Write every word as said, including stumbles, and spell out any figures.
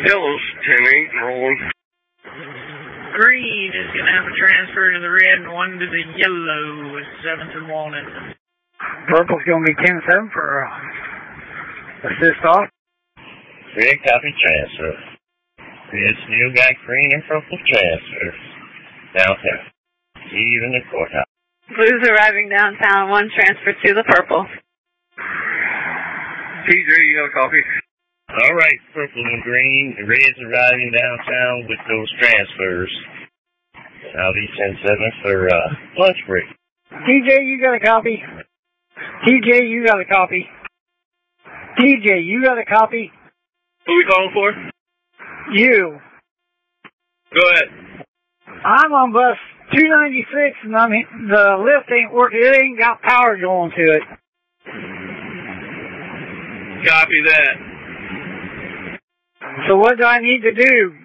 Yellow's ten eight rolling. Green is going to have a transfer to the red and one to the yellow with seventh and Walnut. Purple's going to be ten seven for uh, assist off. Red copy transfer. Red still got green and purple transfer. Downtown. Even the courthouse. Blue's arriving downtown, one transfer to the purple. T J, you got a copy? All right, purple and green. The red's arriving downtown with those transfers. I'll be ten seven for uh, lunch break. T J, you got a copy? T J, you got a copy? T J, you got a copy? Who are we calling for? You. Go ahead. I'm on bus two ninety-six, and I mean, the lift ain't working. It ain't got power going to it. Copy that. So what do I need to do?